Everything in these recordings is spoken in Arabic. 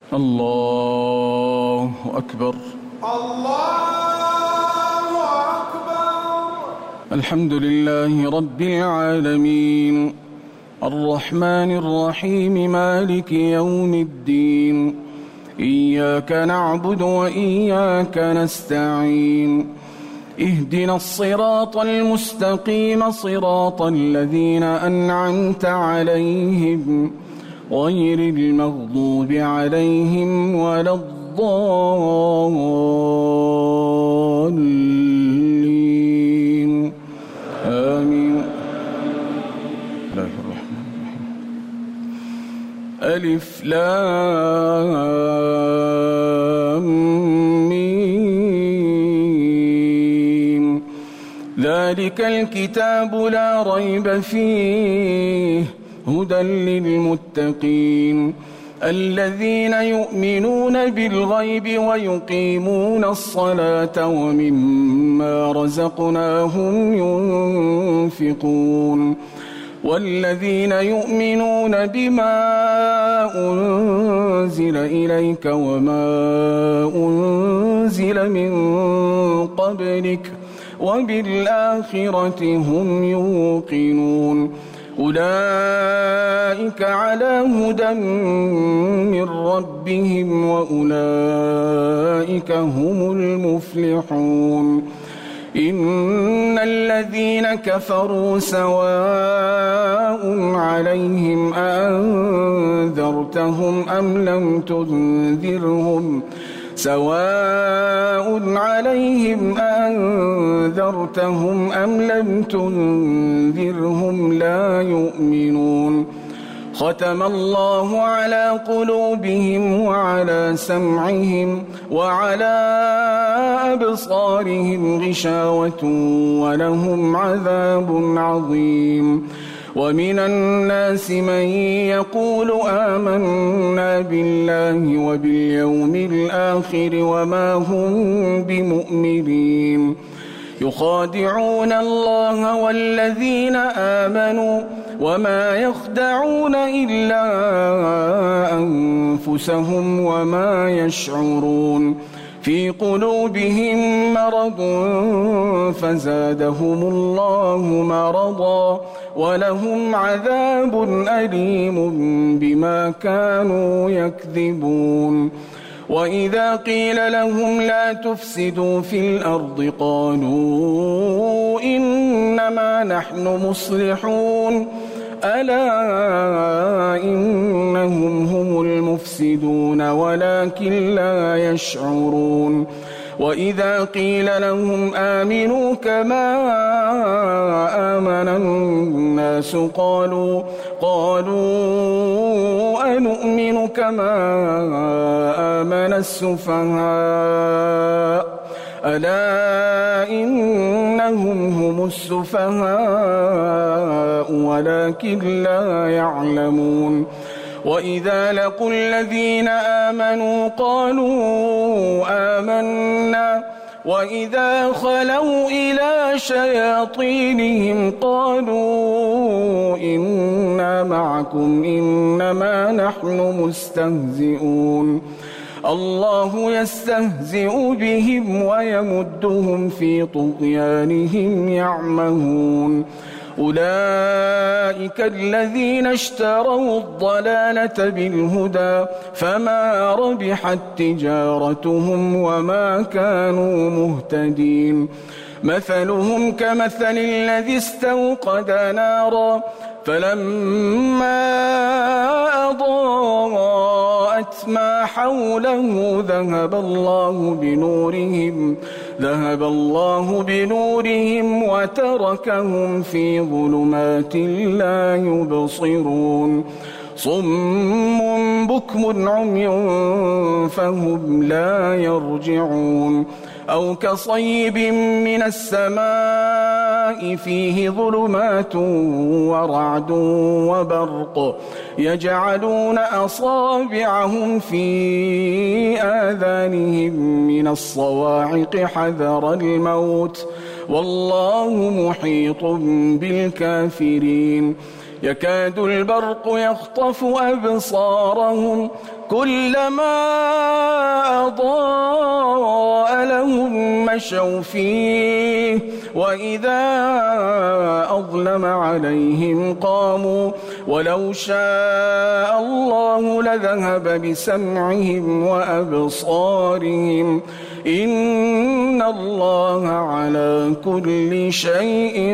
الله أكبر. الله أكبر. الحمد لله رب العالمين الرحمن الرحيم مالك يوم الدين إياك نعبد وإياك نستعين اهدنا الصراط المستقيم صراط الذين أنعمت عليهم غير المغضوب عليهم ولا الضالين آمين. الله الرحمن الرحيم. ألف لام ميم ذلك الكتاب لا ريب فيه هدى للمتقين الذين يؤمنون بالغيب ويقيمون الصلاة ومما رزقناهم ينفقون والذين يؤمنون بما أنزل إليك وما أنزل من قبلك وبالآخرة هم يوقنون أولئك على هدى من ربهم وأولئك هم المفلحون إن الذين كفروا سواء عليهم أأنذرتهم أم لم تنذرهم سواء عليهم أأنذرتهم أم لم تنذرهم لا يؤمنون ختم الله على قلوبهم وعلى سمعهم وعلى أبصارهم غشاوة ولهم عذاب عظيم ومن الناس من يقول آمنا بالله وباليوم الآخر وما هم بمؤمنين يخادعون الله والذين آمنوا وما يخدعون إلا أنفسهم وما يشعرون في قلوبهم مرض فزادهم الله مرضا ولهم عذاب أليم بما كانوا يكذبون وإذا قيل لهم لا تفسدوا في الأرض قالوا إنما نحن مصلحون ألا إنهم هم المفسدون ولكن لا يشعرون وإذا قيل لهم آمنوا كما آمن الناس قالوا أنؤمن كما آمن السفهاء ألا إنهم هم السفهاء ولكن لا يعلمون وإذا لقوا الذين آمنوا قالوا آمنا وإذا خلوا إلى شياطينهم قالوا إنا معكم إنما نحن مستهزئون الله يستهزئ بهم ويمدهم في طغيانهم يعمهون أولئك الذين اشتروا الضلالة بالهدى فما ربحت تجارتهم وما كانوا مهتدين مثلهم كمثل الذي استوقد نارا فلما أضاءت ما حوله ذهب الله بنورهم وتركهم في ظلمات لا يبصرون صم بكم عمي فهم لا يرجعون أو كصيب من السماء فيه ظلمات ورعد وبرق يجعلون أصابعهم في آذانهم من الصواعق حذر الموت والله محيط بالكافرين يكاد البرق يخطف أبصارهم كلما أضاء لهم مشوا فيه وإذا أظلم عليهم قاموا ولو شاء الله لذهب بسمعهم وأبصارهم إن الله على كل شيء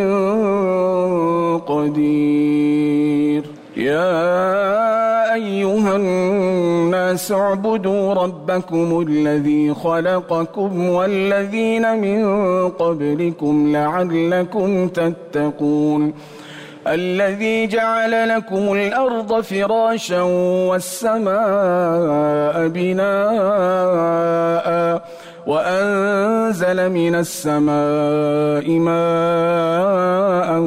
قدير. يا أيها الناس اعبدوا ربكم الذي خلقكم والذين من قبلكم لعلكم تتقون الذي جعل لكم الأرض فراشا والسماء بناء وأنزل من السماء ماء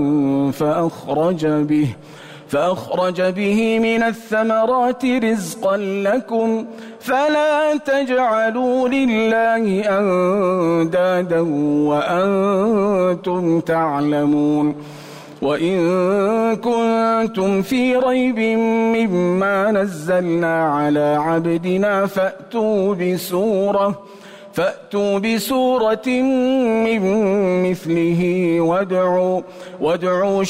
فأخرج به من الثمرات رزقا لكم فلا تجعلوا لله أندادا وأنتم تعلمون. وإن كنتم في ريب مما نزلنا على عبدنا فأتوا بسورة من مثله وادعوا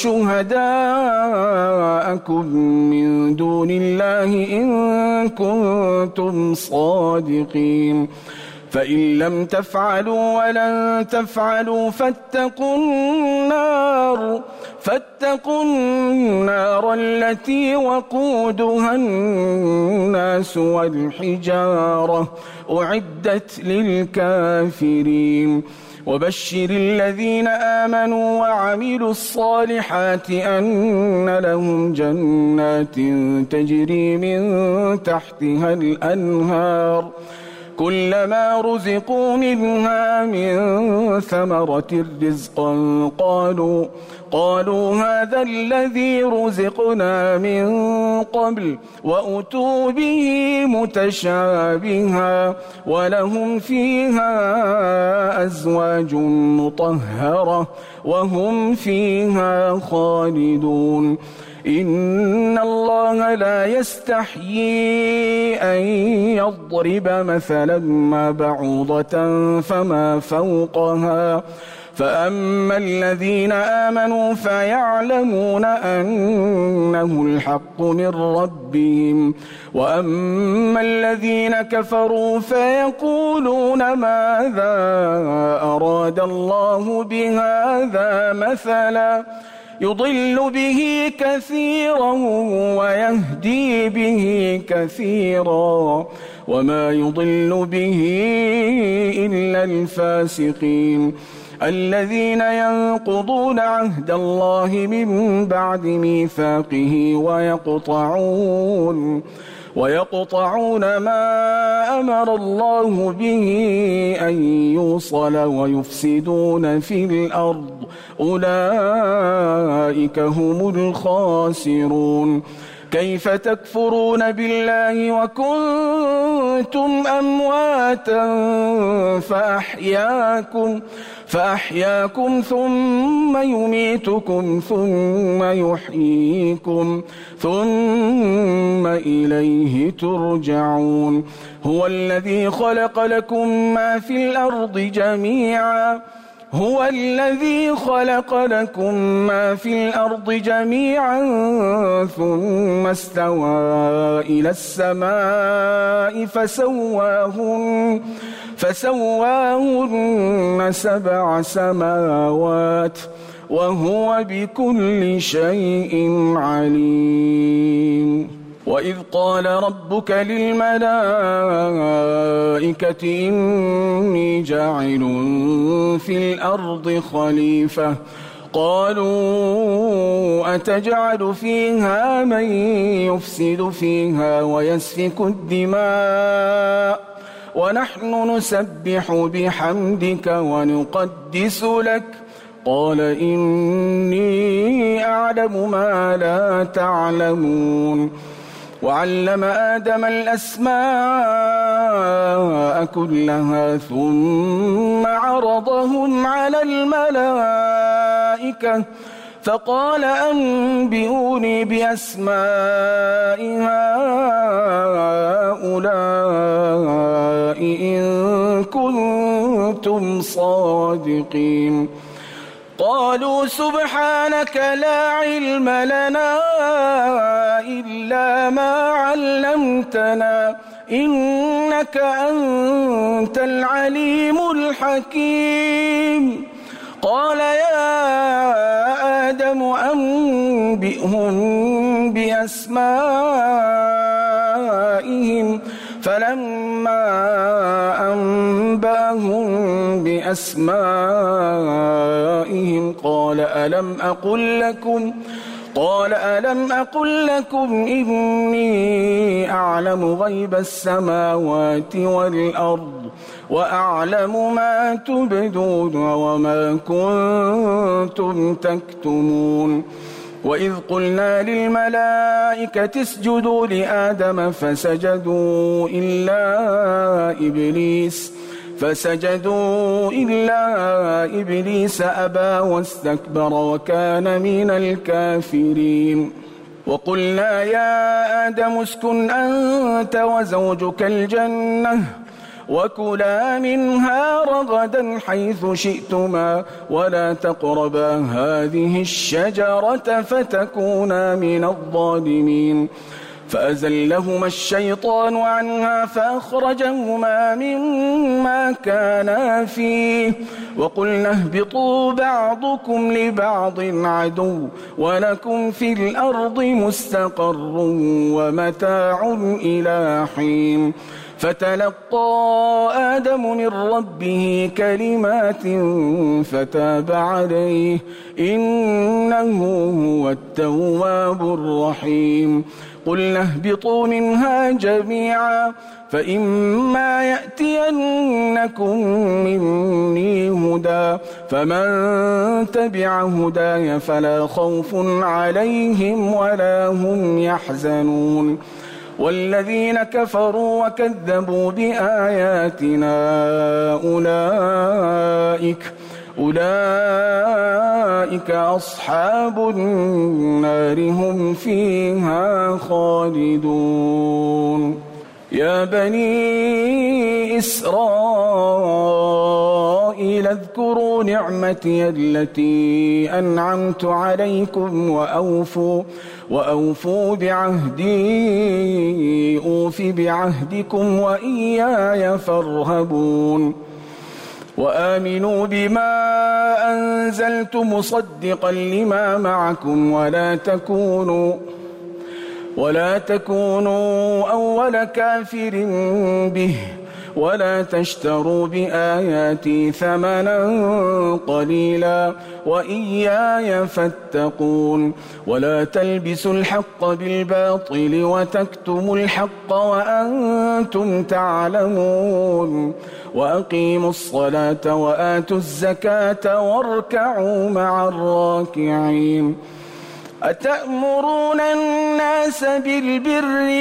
شهداءكم من دون الله إن كنتم صادقين فإن لم تفعلوا ولن تفعلوا فاتقوا النار التي وقودها الناس والحجارة أعدت للكافرين. وبشر الذين آمنوا وعملوا الصالحات أن لهم جنات تجري من تحتها الأنهار كلما رزقوا منها من ثمرة رزقا قالوا هذا الذي رزقنا من قبل وأتوا به متشابها ولهم فيها أزواج مطهرة وهم فيها خالدون. إن الله لا يستحيي أن يضرب مثلا ما بعوضة فما فوقها فأما الذين آمنوا فيعلمون أنه الحق من ربهم وأما الذين كفروا فيقولون ماذا أراد الله بهذا مثلا يضل به كثيرا ويهدي به كثيرا وما يضل به إلا الفاسقين الذين ينقضون عهد الله من بعد ميثاقه ويقطعون ما أمر الله به أن يوصل ويفسدون في الأرض أولئك هم الخاسرون. كيف تكفرون بالله وكنتم أمواتا فأحياكم ثم يميتكم ثم يحييكم ثم إليه ترجعون. هو الذي خلق لكم ما في الأرض جميعا ثم استوى إلى السماء فسواهن 7 سماوات وهو بكل شيء عليم. وإذ قال ربك للملائكة إني جاعل في الأرض خليفة قالوا أتجعل فيها من يفسد فيها ويسفك الدماء ونحن نسبح بحمدك ونقدس لك قال إني أعلم ما لا تعلمون. وعلم آدم الأسماء كلها ثم عرضهم على الملائكة فقال أنبئوني بأسماء هؤلاء إن كنتم صادقين. قالوا سبحانك لا علم لنا إلا ما علمتنا إنك أنت العليم الحكيم. قال يا آدم أنبئهم بأسمائهم فلما أنبأهم بأسمائهم قال ألم أقل لكم إني أعلم غيب السماوات والأرض وأعلم ما تبدون وما كنتم تكتمون. وإذ قلنا للملائكة اسجدوا لآدم فسجدوا إلا إبليس أبى واستكبر وكان من الكافرين. وقلنا يا آدم اسكن أنت وزوجك الجنة وكلا منها رغدا حيث شئتما ولا تقربا هذه الشجرة فتكونا من الظالمين. فأزلهما الشيطان عنها فأخرجهما مما كانا فيه وقلنا اهبطوا بعضكم لبعض عدو ولكم في الأرض مستقر ومتاع إلى حين. فتلقى آدم من ربه كلمات فتاب عليه إنه هو التواب الرحيم. قلنا اهبطوا منها جميعا فإما يأتينكم مني هدى فمن تبع هداي فلا خوف عليهم ولا هم يحزنون. والذين كفروا وكذبوا بآياتنا أولئك أصحاب النار هم فيها خالدون. يا بني إسرائيل اذكروا نعمتي التي أنعمت عليكم وأوفوا بعهدي أوف بعهدكم وإياي فارهبون. وآمنوا بما أنزلت مصدقا لما معكم ولا تكونوا أول كافر به ولا تشتروا بآياتي ثمنا قليلا وإياي فاتقون. ولا تلبسوا الحق بالباطل وتكتموا الحق وأنتم تعلمون. وأقيموا الصلاة وآتوا الزكاة واركعوا مع الراكعين. أتأمرون الناس بالبر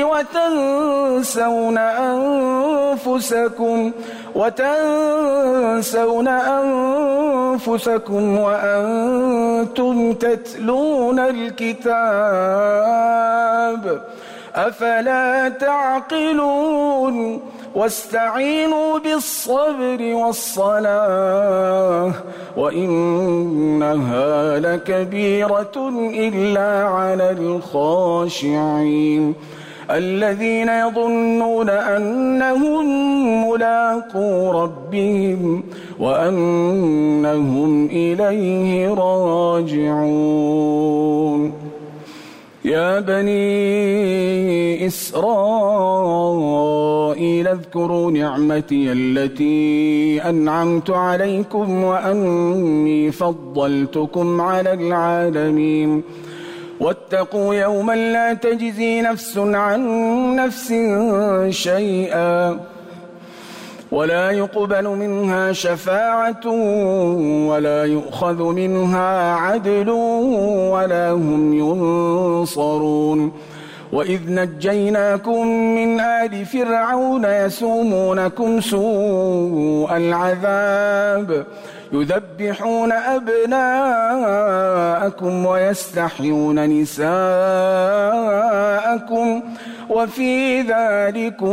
وتنسون أنفسكم وأنتم تتلون الكتاب أفلا تعقلون. واستعينوا بالصبر والصلاة وإنها لكبيرة إلا على الخاشعين الذين يظنون أنهم ملاقو ربهم وأنهم إليه راجعون. يا بني إسرائيل اذكروا نعمتي التي أنعمت عليكم وأني فضلتكم على العالمين. واتقوا يوما لا تجزي نفس عن نفس شيئا ولا يقبل منها شفاعة ولا يؤخذ منها عدل ولا هم ينصرون. وإذ نجيناكم من آل فرعون يسومونكم سوء العذاب يذبحون أبناءكم ويستحيون نساءكم وفي ذلكم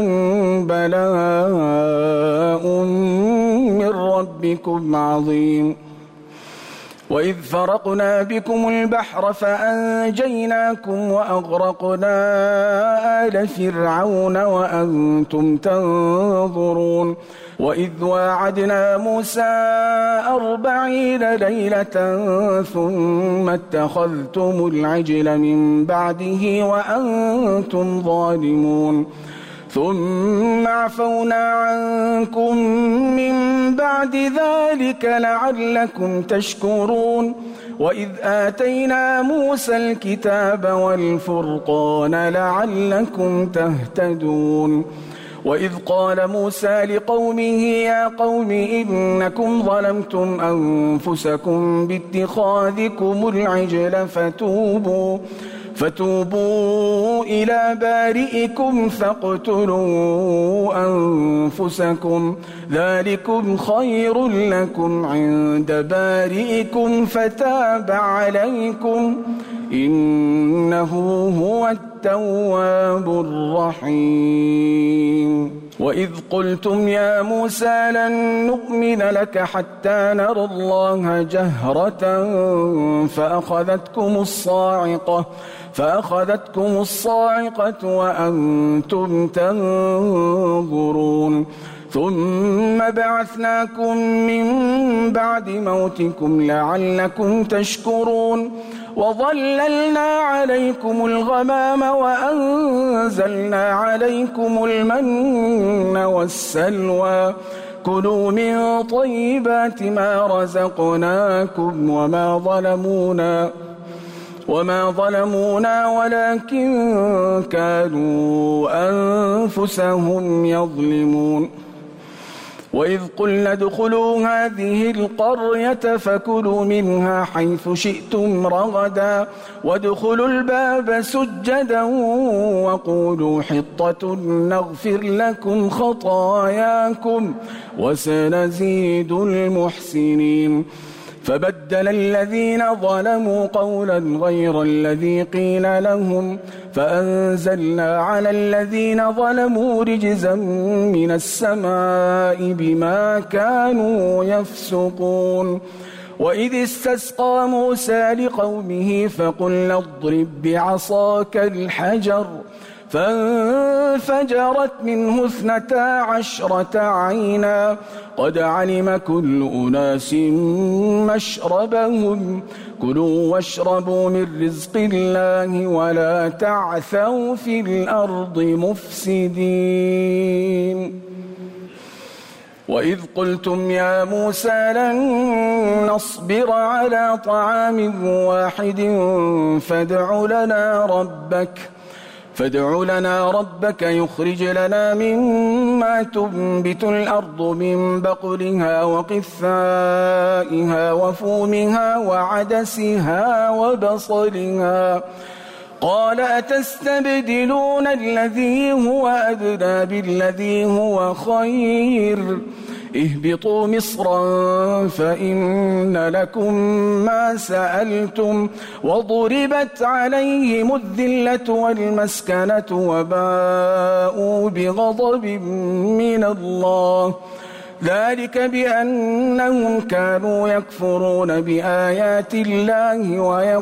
بلاء من ربكم عظيم. وإذ فرقنا بكم البحر فأنجيناكم وأغرقنا آل فرعون وأنتم تنظرون. وإذ واعدنا موسى 40 ليلة ثم اتخذتم العجل من بعده وأنتم ظالمون. ثم عفونا عنكم من بعد ذلك لعلكم تشكرون. وإذ آتينا موسى الكتاب والفرقان لعلكم تهتدون. وإذ قال موسى لقومه يا قوم إنكم ظلمتم أنفسكم باتخاذكم العجل فتوبوا إلى بارئكم فاقتلوا أنفسكم ذلكم خير لكم عند بارئكم فتاب عليكم إنه هو التواب الرحيم. وإذ قلتم يا موسى لن نؤمن لك حتى نرى الله جهرة فأخذتكم الصاعقة وأنتم تنظرون. ثم بعثناكم من بعد موتكم لعلكم تشكرون. وظللنا عليكم الغمام وأنزلنا عليكم المن والسلوى كلوا من طيبات ما رزقناكم وما ظلمونا ولكن كانوا أنفسهم يظلمون. وإذ قلنا ادخلوا هذه القرية فكلوا منها حيث شئتم رغدا وادخلوا الباب سجدا وقولوا حطة نغفر لكم خطاياكم وسنزيد المحسنين. فبدل الذين ظلموا قولا غير الذي قيل لهم فأنزلنا على الذين ظلموا رجزا من السماء بما كانوا يفسقون. وإذ استسقى موسى لقومه فقلنا اضرب بعصاك الحجر فانفجرت منه 12 عينا قد علم كل أناس مشربهم كلوا واشربوا من رزق الله ولا تعثوا في الأرض مفسدين. وإذ قلتم يا موسى لن نصبر على طعام واحد فادع لنا ربك يخرج لنا مما تنبت الأرض من بقلها وقثائها وفومها وعدسها وبصلها قال أتستبدلون الذي هو أدنى بالذي هو خير اهبطوا مصرا فإن لكم ما سألتم وضربت عليهم الذلة والمسكنة وباءوا بغضب من الله ذلك بأنهم كانوا يكفرون بآيات الله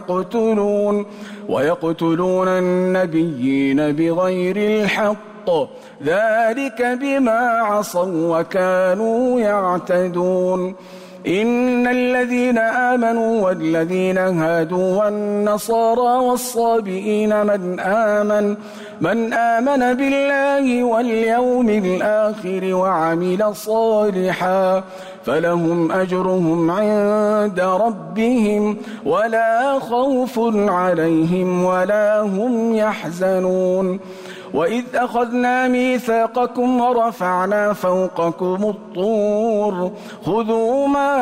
ويقتلون النبيين بغير الحق ذلك بما عصوا وكانوا يعتدون. إن الذين آمنوا والذين هادوا والنصارى والصابئين من آمن بالله واليوم الآخر وعمل صالحا فلهم أجرهم عند ربهم ولا خوف عليهم ولا هم يحزنون. وإذ أخذنا ميثاقكم ورفعنا فوقكم الطور خذوا ما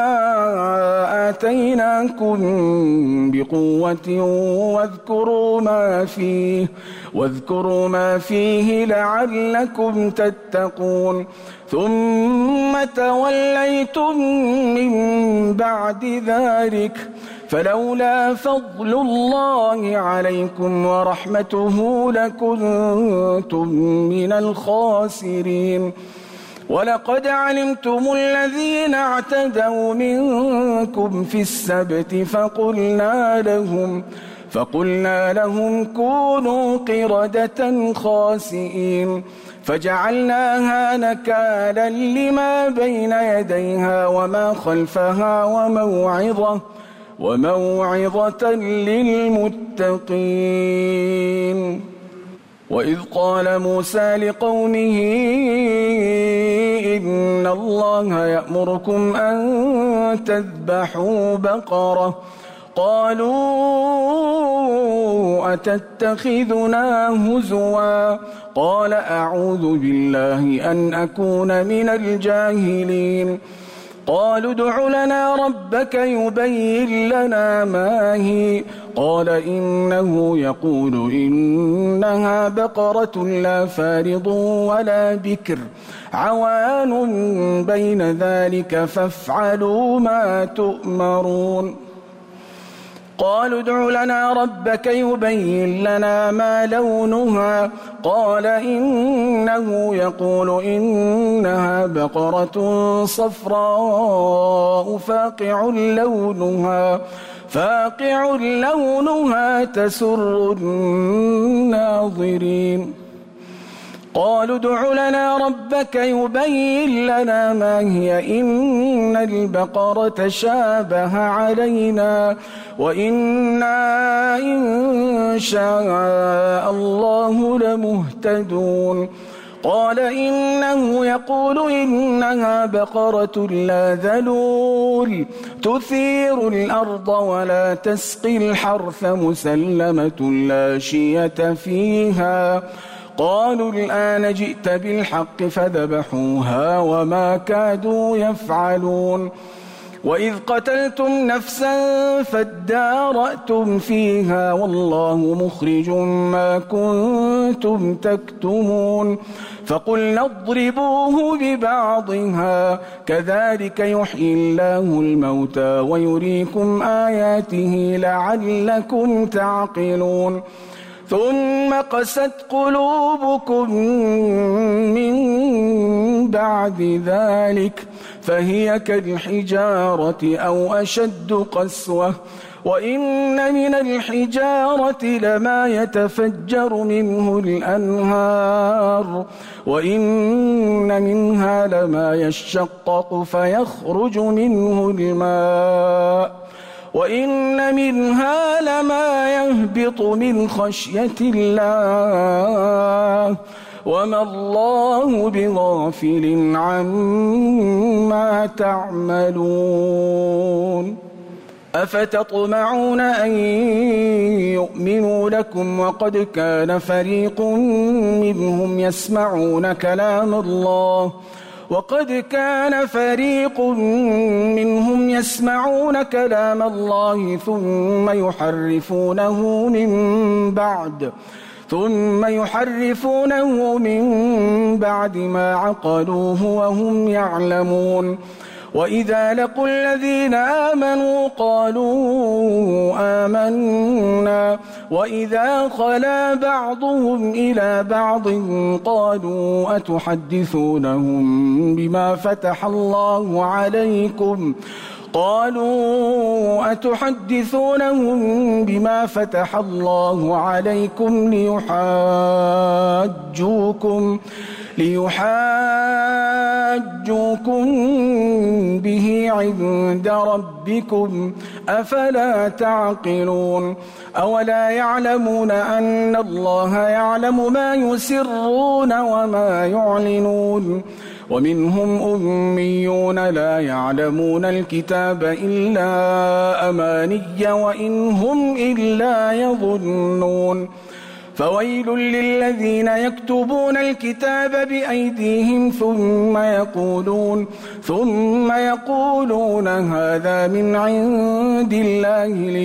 آتيناكم بقوة واذكروا ما فيه لعلكم تتقون ثم توليتم من بعد ذلك فلولا فضل الله عليكم ورحمته لكنتم من الخاسرين ولقد علمتم الذين اعتدوا منكم في السبت فقلنا لهم كونوا قردة خاسئين فجعلناها نكالا لما بين يديها وما خلفها وموعظة للمتقين. وإذ قال موسى لقومه إن الله يأمركم أن تذبحوا بقرة قالوا أتتخذنا هزوا قال أعوذ بالله أن أكون من الجاهلين قالوا ادع لنا ربك يبين لنا ما هي قال إنه يقول إنها بقرة لا فارض ولا بكر عوان بين ذلك فافعلوا ما تؤمرون قالوا ادع لنا ربك يبين لنا ما لونها قال إنه يقول إنها بقرة صفراء فاقع لونها تسر الناظرين قالوا ادع لنا ربك يبين لنا ما هي إن البقرة شابه علينا وإنا إن شاء الله لمهتدون قال إنه يقول إنها بقرة لا ذلول تثير الأرض ولا تسقي الحرث مسلمة لا شية فيها قالوا الآن جئت بالحق فذبحوها وما كادوا يفعلون وإذ قتلتم نفسا فادارأتم فيها والله مخرج ما كنتم تكتمون فقلنا اضربوه ببعضها كذلك يحيي الله الموتى ويريكم آياته لعلكم تعقلون ثم قست قلوبكم من بعد ذلك فهي كالحجارة أو أشد قسوة وإن من الحجارة لما يتفجر منه الأنهار وإن منها لما يشقق فيخرج منه الماء وإن منها لما يهبط من خشية الله وما الله بغافل عما تعملون أفتطمعون أن يؤمنوا لكم وقد كان فريق منهم يسمعون كلام الله ثم يحرفونه من بعد ما عقلوه وهم يعلمون وإذا لقوا الذين آمنوا قالوا آمنا وإذا خلا بعضهم إلى بعض قالوا أتحدثونهم بما فتح الله عليكم ليحاجوكم به عند ربكم أفلا تعقلون أولا يعلمون أن الله يعلم ما يسرون وما يعلنون ومنهم أميون لا يعلمون الكتاب إلا أماني وإن هم إلا يظنون فويل للذين يكتبون الكتاب بأيديهم ثم يقولون هذا من عند الله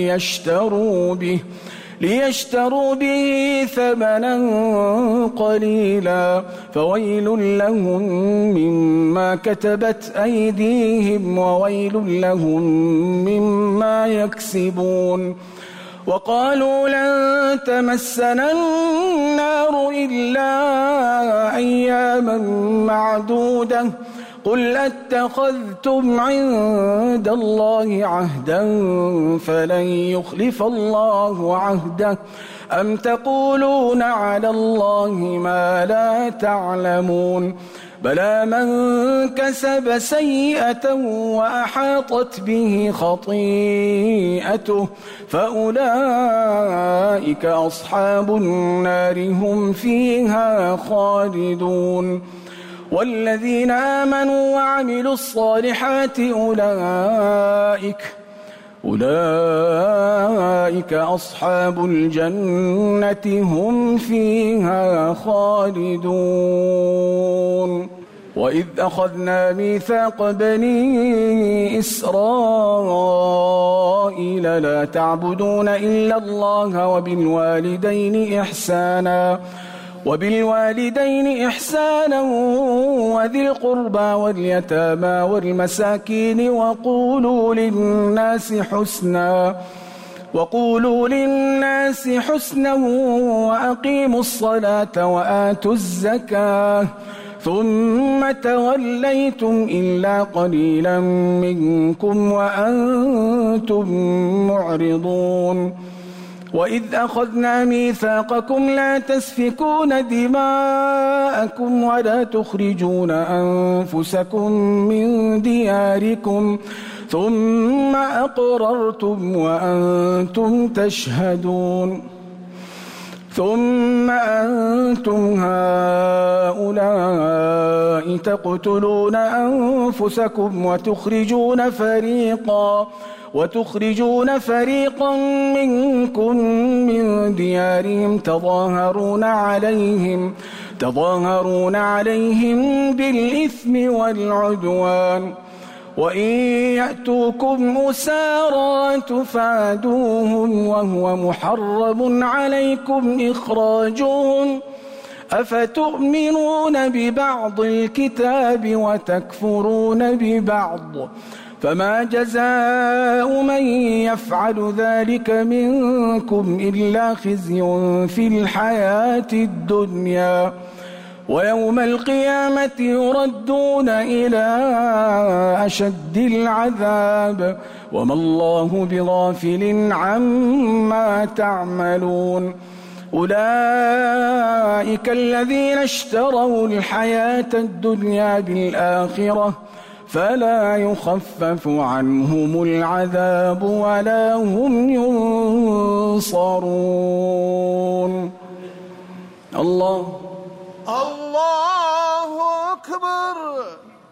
ليشتروا به ثمنا قليلا فويل لهم مما كتبت أيديهم وويل لهم مما يكسبون. وقالوا لن تمسنا النار إلا أياما معدودة قل أتخذتم عند الله عهدا فلن يخلف الله عهده أم تقولون على الله ما لا تعلمون بلى من كسب سيئة وأحاطت به خطيئته فأولئك أصحاب النار هم فيها خالدون. والذين آمنوا وعملوا الصالحات أولئك أصحاب الجنة هم فيها خالدون. وإذ أخذنا ميثاق بني إسرائيل لا تعبدون إلا الله وبالوالدين إحسانا وذي القربى واليتامى والمساكين وقولوا للناس حسنا وأقيموا الصلاة وآتوا الزكاة ثم توليتم إلا قليلا منكم وأنتم معرضون. وإذ أخذنا ميثاقكم لا تسفكون دماءكم ولا تخرجون أنفسكم من دياركم ثم أقررتم وأنتم تشهدون ثم أنتم هؤلاء تقتلون أنفسكم وتخرجون فريقا منكم من ديارهم تظاهرون عليهم بالإثم والعدوان وإن يأتوكم أسارى تفادوهم وهو محرم عليكم إخراجهم أفتؤمنون ببعض الكتاب وتكفرون ببعض فما جزاء من يفعل ذلك منكم إلا خزي في الحياة الدنيا ويوم القيامة يردون إلى أشد العذاب وما الله بغافل عما تعملون. أولئك الذين اشتروا الحياة الدنيا بالآخرة فلا يخفف عنهم العذاب ولا هم ينصرون. الله أكبر.